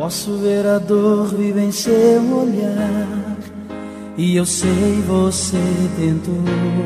Posso ver a dor viva em seu olhar, e eu sei você tentou.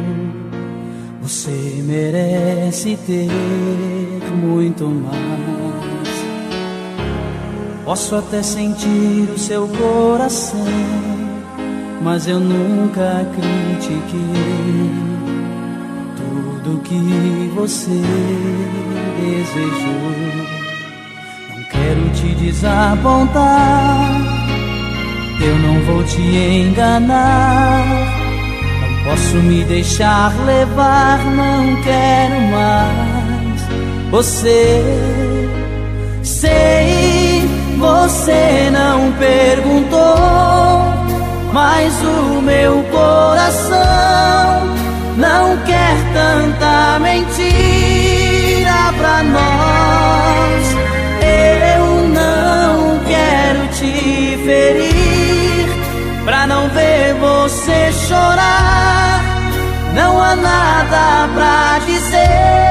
Você merece ter muito mais. Posso até sentir o seu coração, mas eu nunca critiquei tudo que você desejou. Não quero te desapontar, eu não vou te enganar. Não posso me deixar levar, não quero mais você. Sei, você não perguntou, mas o meu coração não quer tanta mentira pra nós. Eu não quero te ferir, pra não ver você chorar. Não há nada pra dizer,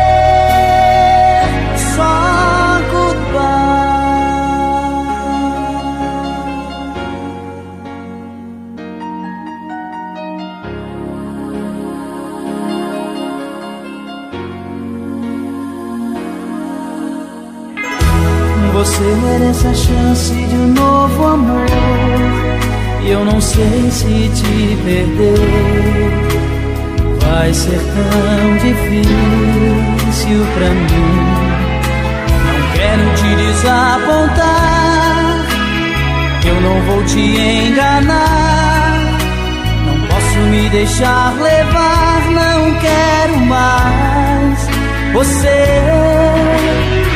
só goodbye. Você merece a chance de um novo amor, e eu não sei se te perder vai ser tão difícil pra mim. Não quero te desapontar, eu não vou te enganar. Não posso me deixar levar, não quero mais você.